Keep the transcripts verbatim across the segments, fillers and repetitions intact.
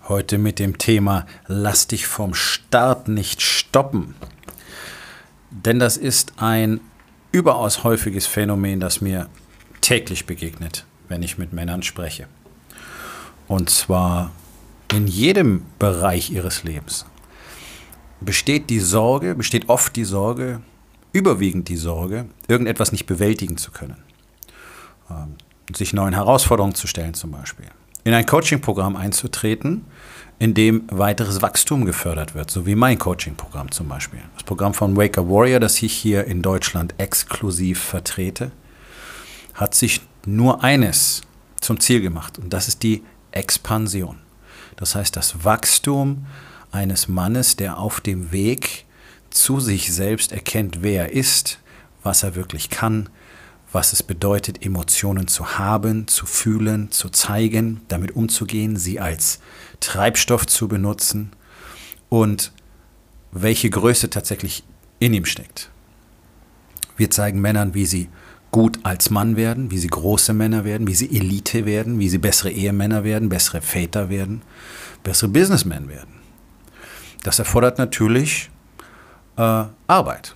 Heute mit dem Thema Lass dich vom Start nicht stoppen. Denn das ist ein überaus häufiges Phänomen, das mir täglich begegnet, wenn ich mit Männern spreche. Und zwar in jedem Bereich ihres Lebens besteht die Sorge, besteht oft die Sorge, überwiegend die Sorge, irgendetwas nicht bewältigen zu können. Ähm, sich neuen Herausforderungen zu stellen zum Beispiel. In ein Coaching-Programm einzutreten, in dem weiteres Wachstum gefördert wird, so wie mein Coaching-Programm zum Beispiel. Das Programm von Wake Up Warrior, das ich hier in Deutschland exklusiv vertrete, hat sich nur eines zum Ziel gemacht und das ist die Expansion. Das heißt, das Wachstum eines Mannes, der auf dem Weg zu sich selbst erkennt, wer er ist, was er wirklich kann, was es bedeutet, Emotionen zu haben, zu fühlen, zu zeigen, damit umzugehen, sie als Treibstoff zu benutzen und welche Größe tatsächlich in ihm steckt. Wir zeigen Männern, wie sie gut als Mann werden, wie sie große Männer werden, wie sie Elite werden, wie sie bessere Ehemänner werden, bessere Väter werden, bessere Businessmen werden. Das erfordert natürlich äh, Arbeit.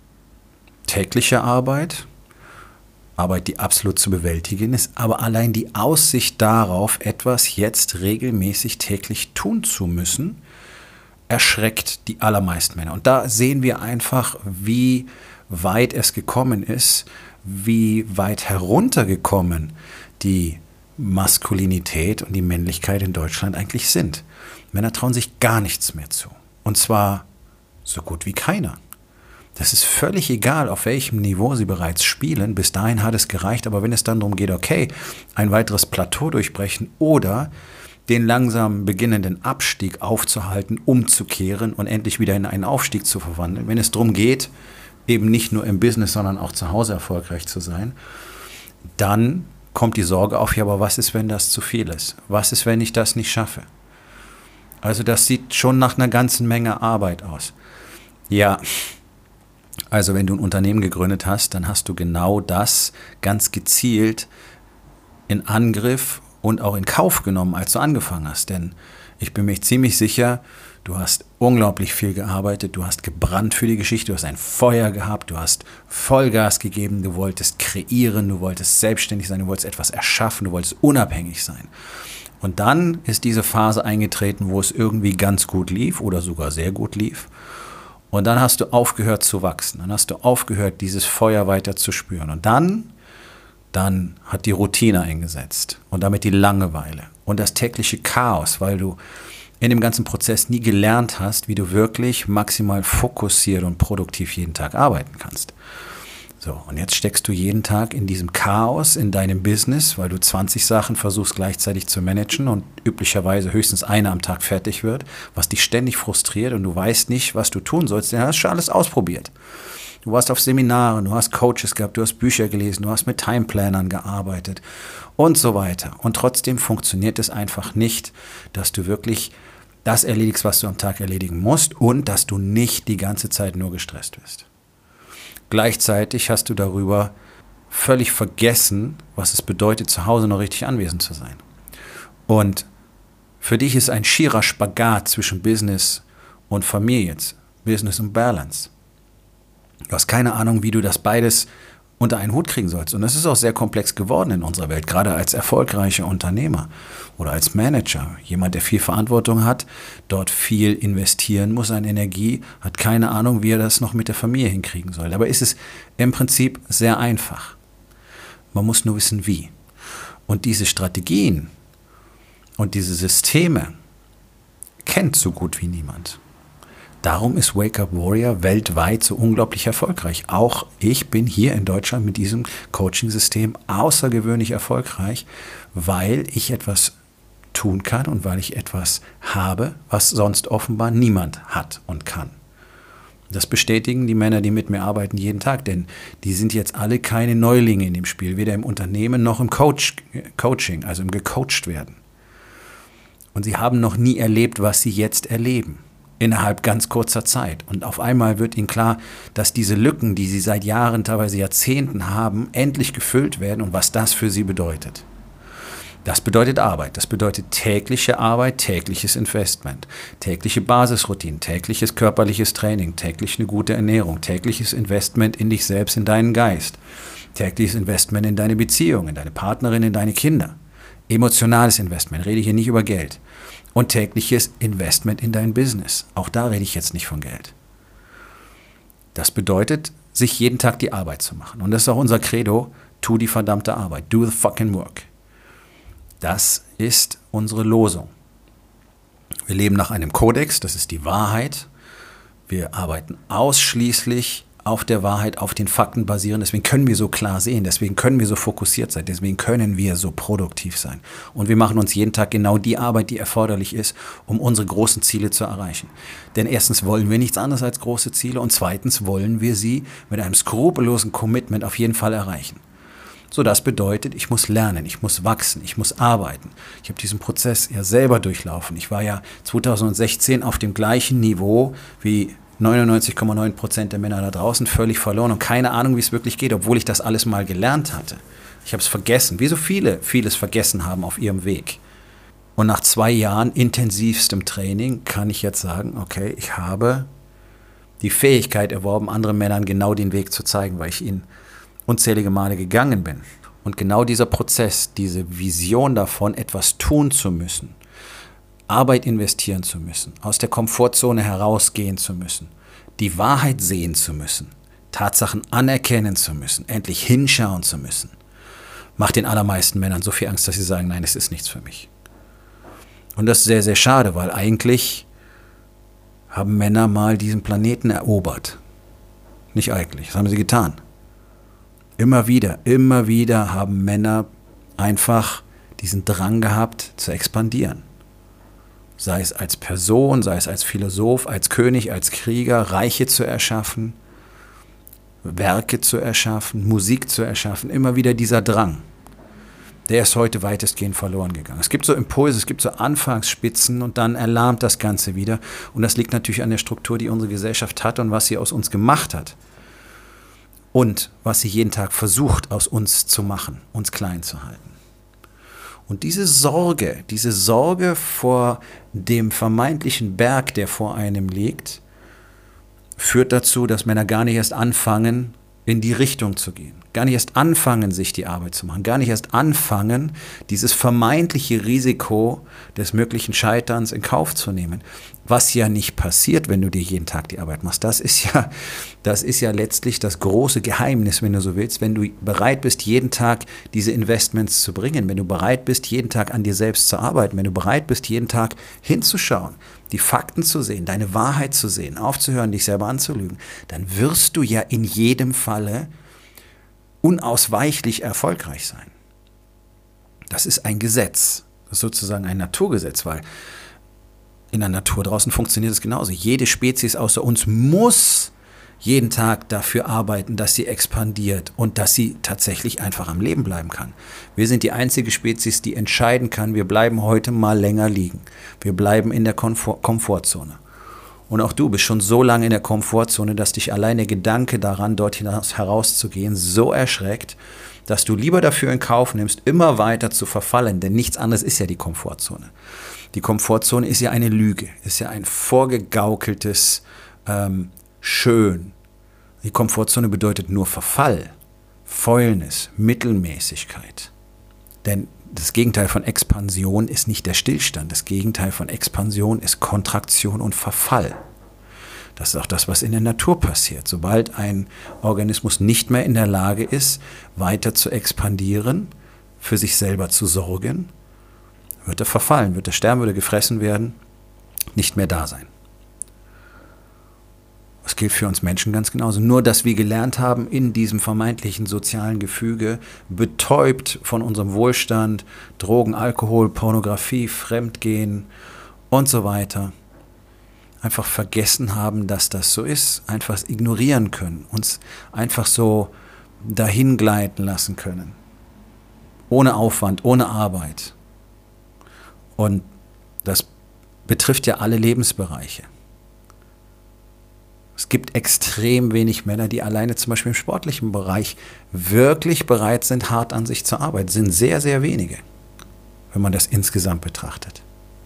Tägliche Arbeit, Arbeit, die absolut zu bewältigen ist, aber allein die Aussicht darauf, etwas jetzt regelmäßig täglich tun zu müssen, erschreckt die allermeisten Männer. Und da sehen wir einfach, wie weit es gekommen ist, wie weit heruntergekommen die Maskulinität und die Männlichkeit in Deutschland eigentlich sind. Männer trauen sich gar nichts mehr zu. Und zwar so gut wie keiner. Das ist völlig egal, auf welchem Niveau sie bereits spielen. Bis dahin hat es gereicht. Aber wenn es dann darum geht, okay, ein weiteres Plateau durchbrechen oder den langsam beginnenden Abstieg aufzuhalten, umzukehren und endlich wieder in einen Aufstieg zu verwandeln, wenn es darum geht, eben nicht nur im Business, sondern auch zu Hause erfolgreich zu sein, dann kommt die Sorge auf, ja, aber was ist, wenn das zu viel ist? Was ist, wenn ich das nicht schaffe? Also das sieht schon nach einer ganzen Menge Arbeit aus. Ja, also wenn du ein Unternehmen gegründet hast, dann hast du genau das ganz gezielt in Angriff und auch in Kauf genommen, als du angefangen hast. Denn ich bin mir ziemlich sicher, du hast unglaublich viel gearbeitet, du hast gebrannt für die Geschichte, du hast ein Feuer gehabt, du hast Vollgas gegeben, du wolltest kreieren, du wolltest selbstständig sein, du wolltest etwas erschaffen, du wolltest unabhängig sein. Und dann ist diese Phase eingetreten, wo es irgendwie ganz gut lief oder sogar sehr gut lief. Und dann hast du aufgehört zu wachsen, dann hast du aufgehört, dieses Feuer weiter zu spüren. Und dann, dann hat die Routine eingesetzt und damit die Langeweile und das tägliche Chaos, weil du in dem ganzen Prozess nie gelernt hast, wie du wirklich maximal fokussiert und produktiv jeden Tag arbeiten kannst. So, und jetzt steckst du jeden Tag in diesem Chaos in deinem Business, weil du zwanzig Sachen versuchst gleichzeitig zu managen und üblicherweise höchstens eine am Tag fertig wird, was dich ständig frustriert und du weißt nicht, was du tun sollst, denn du hast schon alles ausprobiert. Du warst auf Seminaren, du hast Coaches gehabt, du hast Bücher gelesen, du hast mit Timeplanern gearbeitet und so weiter. Und trotzdem funktioniert es einfach nicht, dass du wirklich das erledigst, was du am Tag erledigen musst und dass du nicht die ganze Zeit nur gestresst bist. Gleichzeitig hast du darüber völlig vergessen, was es bedeutet, zu Hause noch richtig anwesend zu sein. Und für dich ist ein schierer Spagat zwischen Business und Familie jetzt, Business und Balance. Du hast keine Ahnung, wie du das beides unter einen Hut kriegen sollst. Und das ist auch sehr komplex geworden in unserer Welt, gerade als erfolgreicher Unternehmer oder als Manager. Jemand, der viel Verantwortung hat, dort viel investieren muss an Energie, hat keine Ahnung, wie er das noch mit der Familie hinkriegen soll. Dabei ist es im Prinzip sehr einfach. Man muss nur wissen, wie. Und diese Strategien und diese Systeme kennt so gut wie niemand. Darum ist Wake Up Warrior weltweit so unglaublich erfolgreich. Auch ich bin hier in Deutschland mit diesem Coaching-System außergewöhnlich erfolgreich, weil ich etwas tun kann und weil ich etwas habe, was sonst offenbar niemand hat und kann. Das bestätigen die Männer, die mit mir arbeiten, jeden Tag, denn die sind jetzt alle keine Neulinge in dem Spiel, weder im Unternehmen noch im Coach, Coaching, also im gecoacht werden. Und sie haben noch nie erlebt, was sie jetzt erleben. Innerhalb ganz kurzer Zeit. Und auf einmal wird ihnen klar, dass diese Lücken, die sie seit Jahren, teilweise Jahrzehnten haben, endlich gefüllt werden und was das für sie bedeutet. Das bedeutet Arbeit. Das bedeutet tägliche Arbeit, tägliches Investment, tägliche Basisroutinen, tägliches körperliches Training, täglich eine gute Ernährung, tägliches Investment in dich selbst, in deinen Geist, tägliches Investment in deine Beziehung, in deine Partnerin, in deine Kinder, emotionales Investment, rede hier nicht über Geld, und tägliches Investment in dein Business. Auch da rede ich jetzt nicht von Geld. Das bedeutet, sich jeden Tag die Arbeit zu machen. Und das ist auch unser Credo, tu die verdammte Arbeit, do the fucking work. Das ist unsere Losung. Wir leben nach einem Kodex, das ist die Wahrheit. Wir arbeiten ausschließlich auf der Wahrheit, auf den Fakten basieren. Deswegen können wir so klar sehen, deswegen können wir so fokussiert sein, deswegen können wir so produktiv sein. Und wir machen uns jeden Tag genau die Arbeit, die erforderlich ist, um unsere großen Ziele zu erreichen. Denn erstens wollen wir nichts anderes als große Ziele und zweitens wollen wir sie mit einem skrupellosen Commitment auf jeden Fall erreichen. So, das bedeutet, ich muss lernen, ich muss wachsen, ich muss arbeiten. Ich habe diesen Prozess ja selber durchlaufen. Ich war ja zweitausendsechzehn auf dem gleichen Niveau wie neunundneunzig Komma neun Prozent der Männer da draußen, völlig verloren und keine Ahnung, wie es wirklich geht, obwohl ich das alles mal gelernt hatte. Ich habe es vergessen, wie so viele vieles vergessen haben auf ihrem Weg. Und nach zwei Jahren intensivstem Training kann ich jetzt sagen, okay, ich habe die Fähigkeit erworben, anderen Männern genau den Weg zu zeigen, weil ich ihnen unzählige Male gegangen bin. Und genau dieser Prozess, diese Vision davon, etwas tun zu müssen, Arbeit investieren zu müssen, aus der Komfortzone herausgehen zu müssen, die Wahrheit sehen zu müssen, Tatsachen anerkennen zu müssen, endlich hinschauen zu müssen, macht den allermeisten Männern so viel Angst, dass sie sagen, nein, es ist nichts für mich. Und das ist sehr, sehr schade, weil eigentlich haben Männer mal diesen Planeten erobert. Nicht eigentlich, das haben sie getan. Immer wieder, immer wieder haben Männer einfach diesen Drang gehabt, zu expandieren. Sei es als Person, sei es als Philosoph, als König, als Krieger, Reiche zu erschaffen, Werke zu erschaffen, Musik zu erschaffen. Immer wieder dieser Drang. Der ist heute weitestgehend verloren gegangen. Es gibt so Impulse, es gibt so Anfangsspitzen und dann erlahmt das Ganze wieder. Und das liegt natürlich an der Struktur, die unsere Gesellschaft hat und was sie aus uns gemacht hat. Und was sie jeden Tag versucht, aus uns zu machen, uns klein zu halten. Und diese Sorge, diese Sorge vor dem vermeintlichen Berg, der vor einem liegt, führt dazu, dass Männer gar nicht erst anfangen, in die Richtung zu gehen. Gar nicht erst anfangen, sich die Arbeit zu machen. Gar nicht erst anfangen, dieses vermeintliche Risiko des möglichen Scheiterns in Kauf zu nehmen. Was ja nicht passiert, wenn du dir jeden Tag die Arbeit machst. Das ist ja, das ist ja letztlich das große Geheimnis, wenn du so willst. Wenn du bereit bist, jeden Tag diese Investments zu bringen, wenn du bereit bist, jeden Tag an dir selbst zu arbeiten, wenn du bereit bist, jeden Tag hinzuschauen, die Fakten zu sehen, deine Wahrheit zu sehen, aufzuhören, dich selber anzulügen, dann wirst du ja in jedem Falle unausweichlich erfolgreich sein. Das ist ein Gesetz, das ist sozusagen ein Naturgesetz, weil in der Natur draußen funktioniert es genauso. Jede Spezies außer uns muss jeden Tag dafür arbeiten, dass sie expandiert und dass sie tatsächlich einfach am Leben bleiben kann. Wir sind die einzige Spezies, die entscheiden kann, wir bleiben heute mal länger liegen. Wir bleiben in der Komfort- Komfortzone. Und auch du bist schon so lange in der Komfortzone, dass dich allein der Gedanke daran, dort hinaus herauszugehen, so erschreckt, dass du lieber dafür in Kauf nimmst, immer weiter zu verfallen. Denn nichts anderes ist ja die Komfortzone. Die Komfortzone ist ja eine Lüge, ist ja ein vorgegaukeltes ähm, Schön. Die Komfortzone bedeutet nur Verfall, Fäulnis, Mittelmäßigkeit. Denn das Gegenteil von Expansion ist nicht der Stillstand. Das Gegenteil von Expansion ist Kontraktion und Verfall. Das ist auch das, was in der Natur passiert. Sobald ein Organismus nicht mehr in der Lage ist, weiter zu expandieren, für sich selber zu sorgen, wird er verfallen, wird er sterben, wird er gefressen werden, nicht mehr da sein. Das gilt für uns Menschen ganz genauso. Nur, dass wir gelernt haben, in diesem vermeintlichen sozialen Gefüge, betäubt von unserem Wohlstand, Drogen, Alkohol, Pornografie, Fremdgehen und so weiter, einfach vergessen haben, dass das so ist, einfach ignorieren können, uns einfach so dahin gleiten lassen können. Ohne Aufwand, ohne Arbeit. Und das betrifft ja alle Lebensbereiche. Es gibt extrem wenig Männer, die alleine zum Beispiel im sportlichen Bereich wirklich bereit sind, hart an sich zu arbeiten. Es sind sehr, sehr wenige. wenn man das insgesamt betrachtet.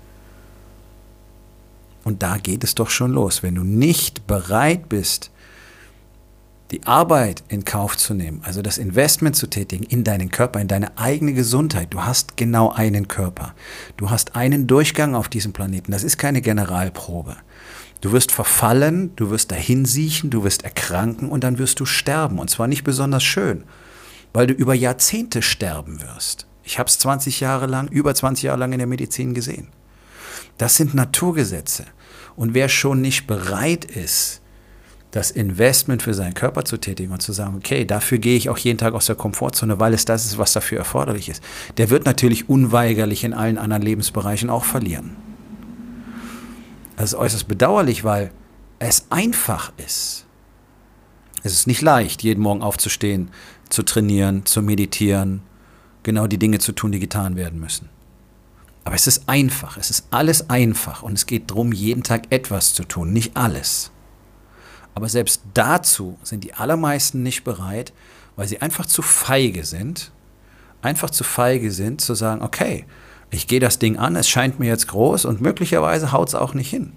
Und da geht es doch schon los. Wenn du nicht bereit bist, die Arbeit in Kauf zu nehmen, also das Investment zu tätigen in deinen Körper, in deine eigene Gesundheit. Du hast genau einen Körper. Du hast einen Durchgang auf diesem Planeten. Das ist keine Generalprobe. Du wirst verfallen, du wirst dahinsiechen, du wirst erkranken und dann wirst du sterben. Und zwar nicht besonders schön, weil du über Jahrzehnte sterben wirst. Ich habe es zwanzig Jahre lang, über zwanzig Jahre lang in der Medizin gesehen. Das sind Naturgesetze. Und wer schon nicht bereit ist, das Investment für seinen Körper zu tätigen und zu sagen, okay, dafür gehe ich auch jeden Tag aus der Komfortzone, weil es das ist, was dafür erforderlich ist, der wird natürlich unweigerlich in allen anderen Lebensbereichen auch verlieren. Das ist äußerst bedauerlich, weil es einfach ist. Es ist nicht leicht, jeden Morgen aufzustehen, zu trainieren, zu meditieren, genau die Dinge zu tun, die getan werden müssen. Aber es ist einfach, es ist alles einfach und es geht darum, jeden Tag etwas zu tun, nicht alles. Aber selbst dazu sind die allermeisten nicht bereit, weil sie einfach zu feige sind, einfach zu feige sind, zu sagen, okay, ich gehe das Ding an, es scheint mir jetzt groß und möglicherweise haut es auch nicht hin.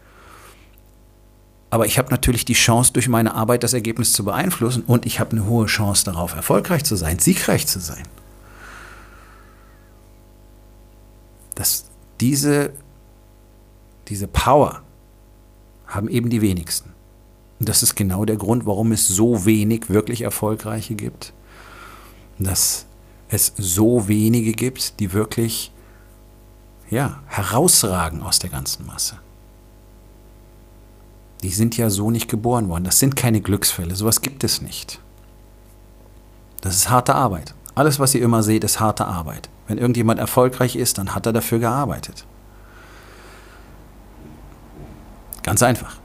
Aber ich habe natürlich die Chance, durch meine Arbeit das Ergebnis zu beeinflussen und ich habe eine hohe Chance darauf, erfolgreich zu sein, siegreich zu sein. Das, diese, diese Power haben eben die wenigsten. Und das ist genau der Grund, warum es so wenig wirklich Erfolgreiche gibt. Dass es so wenige gibt, die wirklich ja, herausragen aus der ganzen Masse. Die sind ja so nicht geboren worden. Das sind keine Glücksfälle. Sowas gibt es nicht. Das ist harte Arbeit. Alles, was ihr immer seht, ist harte Arbeit. Wenn irgendjemand erfolgreich ist, dann hat er dafür gearbeitet. Ganz einfach.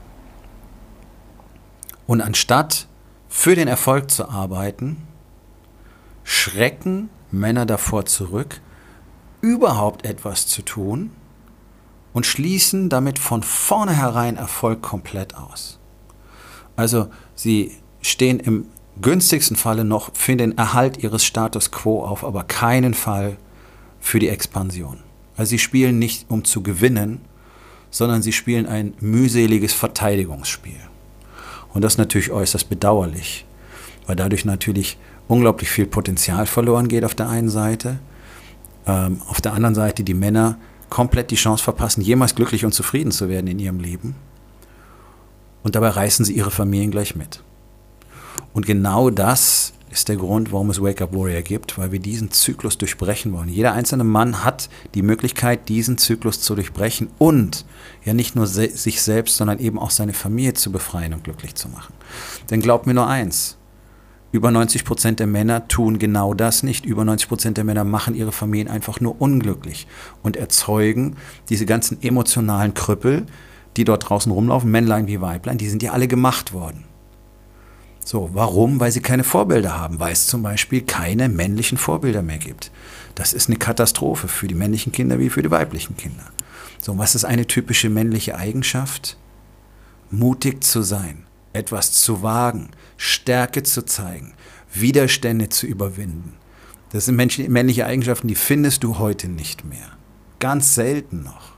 Und anstatt für den Erfolg zu arbeiten, schrecken Männer davor zurück, überhaupt etwas zu tun und schließen damit von vornherein Erfolg komplett aus. Also sie stehen im günstigsten Falle noch für den Erhalt ihres Status quo auf, aber keinen Fall für die Expansion. Also sie spielen nicht, um zu gewinnen, sondern sie spielen ein mühseliges Verteidigungsspiel. Und das ist natürlich äußerst bedauerlich, weil dadurch natürlich unglaublich viel Potenzial verloren geht auf der einen Seite, ähm, auf der anderen Seite die Männer komplett die Chance verpassen, jemals glücklich und zufrieden zu werden in ihrem Leben. Und dabei reißen sie ihre Familien gleich mit. Und genau das ist der Grund, warum es Wake Up Warrior gibt, weil wir diesen Zyklus durchbrechen wollen. Jeder einzelne Mann hat die Möglichkeit, diesen Zyklus zu durchbrechen und ja nicht nur se- sich selbst, sondern eben auch seine Familie zu befreien und glücklich zu machen. Denn glaubt mir nur eins, über neunzig Prozent der Männer tun genau das nicht. Über neunzig Prozent der Männer machen ihre Familien einfach nur unglücklich und erzeugen diese ganzen emotionalen Krüppel, die dort draußen rumlaufen, Männlein wie Weiblein, die sind ja alle gemacht worden. So, warum? Weil sie keine Vorbilder haben, weil es zum Beispiel keine männlichen Vorbilder mehr gibt. Das ist eine Katastrophe für die männlichen Kinder wie für die weiblichen Kinder. So, was ist eine typische männliche Eigenschaft? Mutig zu sein, etwas zu wagen, Stärke zu zeigen, Widerstände zu überwinden. Das sind männliche Eigenschaften, die findest du heute nicht mehr. Ganz selten noch.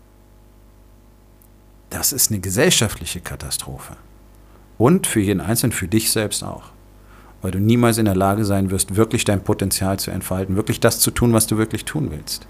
Das ist eine gesellschaftliche Katastrophe. Und für jeden Einzelnen, für dich selbst auch. Weil du niemals in der Lage sein wirst, wirklich dein Potenzial zu entfalten, wirklich das zu tun, was du wirklich tun willst.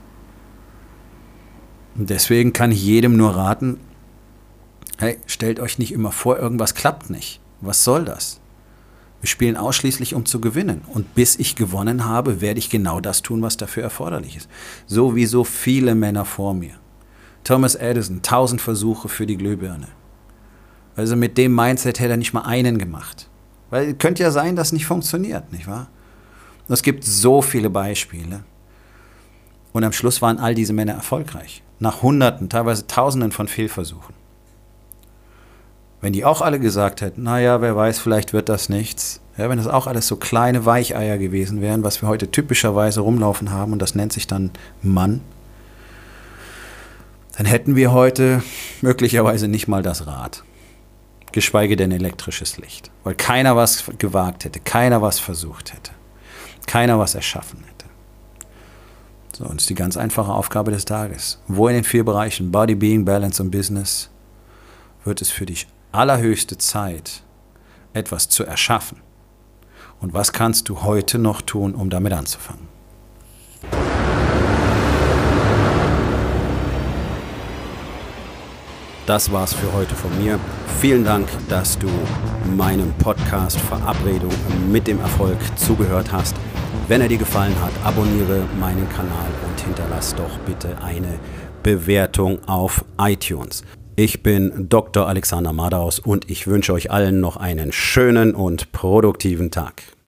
Und deswegen kann ich jedem nur raten, hey, stellt euch nicht immer vor, irgendwas klappt nicht. Was soll das? Wir spielen ausschließlich, um zu gewinnen. Und bis ich gewonnen habe, werde ich genau das tun, was dafür erforderlich ist. So wie so viele Männer vor mir. Thomas Edison, tausend Versuche für die Glühbirne. Also mit dem Mindset hätte er nicht mal einen gemacht. Weil es könnte ja sein, dass es nicht funktioniert, nicht wahr? Und es gibt so viele Beispiele. Und am Schluss waren all diese Männer erfolgreich. Nach Hunderten, teilweise Tausenden von Fehlversuchen. Wenn die auch alle gesagt hätten, naja, wer weiß, vielleicht wird das nichts. Ja, wenn das auch alles so kleine Weicheier gewesen wären, was wir heute typischerweise rumlaufen haben, und das nennt sich dann Mann, dann hätten wir heute möglicherweise nicht mal das Rad. Geschweige denn elektrisches Licht. Weil keiner was gewagt hätte, keiner was versucht hätte, keiner was erschaffen hätte. So, und das ist die ganz einfache Aufgabe des Tages. Wo in den vier Bereichen Body, Being, Balance und Business wird es für dich allerhöchste Zeit, etwas zu erschaffen? Und was kannst du heute noch tun, um damit anzufangen? Das war's für heute von mir. Vielen Dank, dass du meinem Podcast Verabredung mit dem Erfolg zugehört hast. Wenn er dir gefallen hat, abonniere meinen Kanal und hinterlass doch bitte eine Bewertung auf iTunes. Ich bin Doktor Alexander Madaus und ich wünsche euch allen noch einen schönen und produktiven Tag.